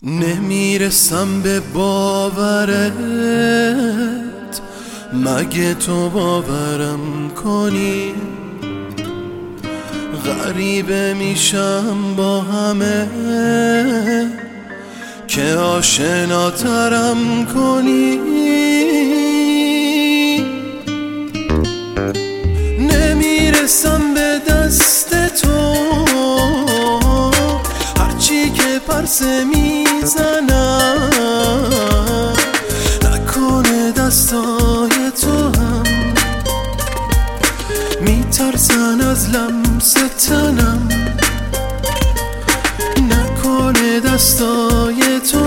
نمیرسم به باورت، مگه تو باورم کنی؟ غریبه میشم با همه که آشناترم کنی. نمیرسم به دست تو، هرچی که پرسه میزنم نکنه دستای تو هم میترسن از لمس تنم، نکنه دستای تو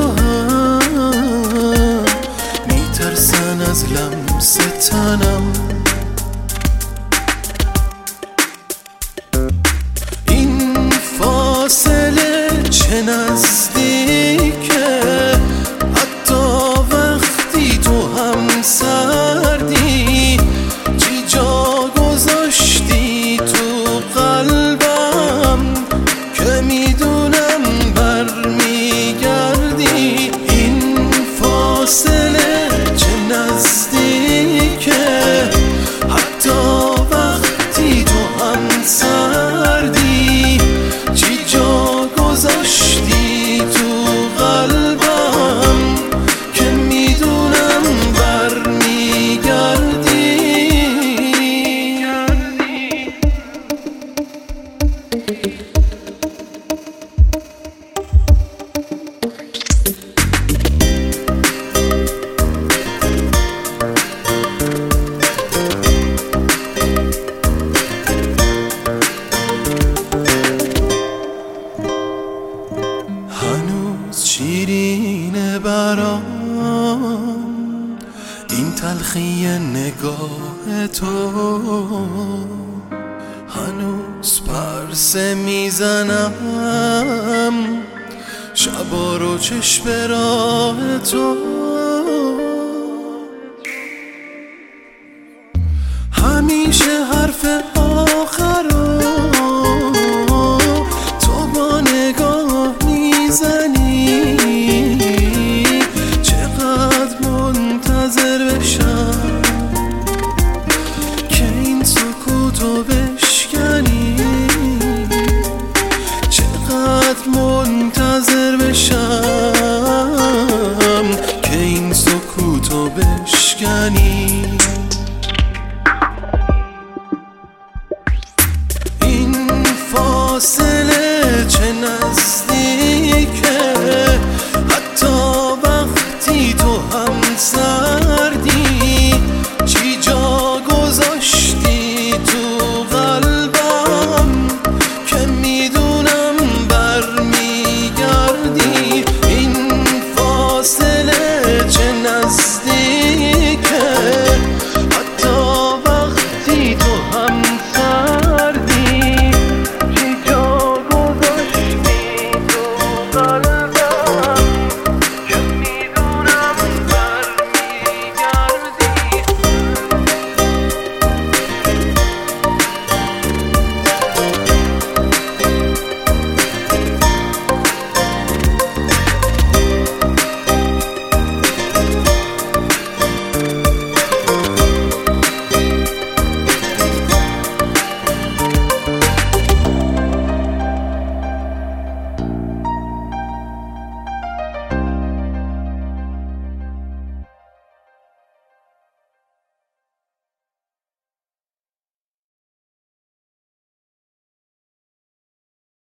هم میترسن از لمس تنم. این فاصله چه نزدیکه، حتی وقتی تو هم سردی، چی جا گذاشتی تو قلبم که میدونم برمیگردی. این فاصله چه نزدیکه، حتی وقتی تو هم سردی، چی جا گذاشتی تو قلبم که میدونم برمیگردی. هنوز شیرینه برام این تلخی نگاه تو، هنوز پرسه میزنم شبا رو چشم راه تو. همیشه حرف آخر رو تو با نگاه میزنی، چقدر منتظر بشم که این سکوتو بشکنی، چقدر منتظر بشم